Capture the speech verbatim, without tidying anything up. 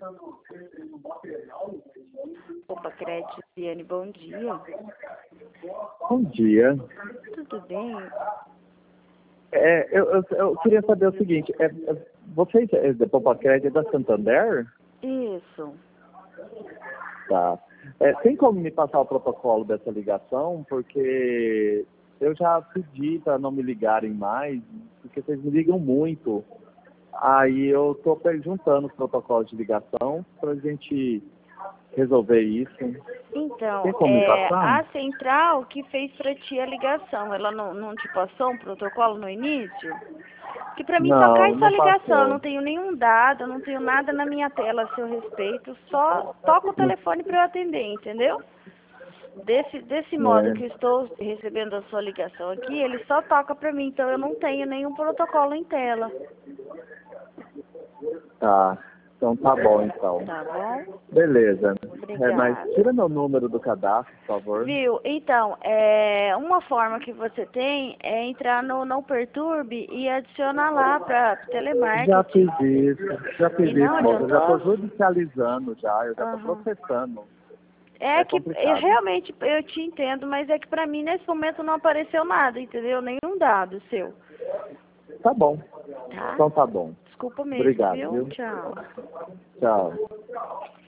Opa, Crédito, Viane, bom dia. Bom dia. Tudo bem? É, eu, eu, eu queria saber o seguinte, é, é, vocês é da Popacred é da Santander? Isso. Tá. É, tem como me passar o protocolo dessa ligação? Porque eu já pedi para não me ligarem mais, porque vocês me ligam muito. Aí eu estou perguntando os protocolos de ligação para a gente resolver isso. Então, Tem como me é, passar? a central que fez para ti a ligação, ela não, não te passou um protocolo no início? Que para mim só cai Não, sua não ligação, eu passou. não tenho nenhum dado, eu não tenho nada na minha tela a seu respeito, só toca o telefone para eu atender, entendeu? Desse, desse modo que eu É, estou recebendo a sua ligação aqui, ele só toca para mim, então eu não tenho nenhum protocolo em tela. tá. Então tá bom, então. Tá bom? Beleza. É, mas Obrigada. tira meu número do cadastro, por favor. Viu? Então, é, uma forma que você tem é entrar no Não Perturbe e adicionar lá para Já fiz telemarketing. isso, já E fiz não isso, moça. Eu já estou adiantou? judicializando já, eu já estou Aham. processando. É É que eu, complicado. realmente eu te entendo, mas é que pra mim nesse momento não apareceu nada, entendeu? Nenhum dado seu. Tá bom. Tá? Então tá bom. Desculpa mesmo, Obrigado, viu? viu? Tchau. Tchau.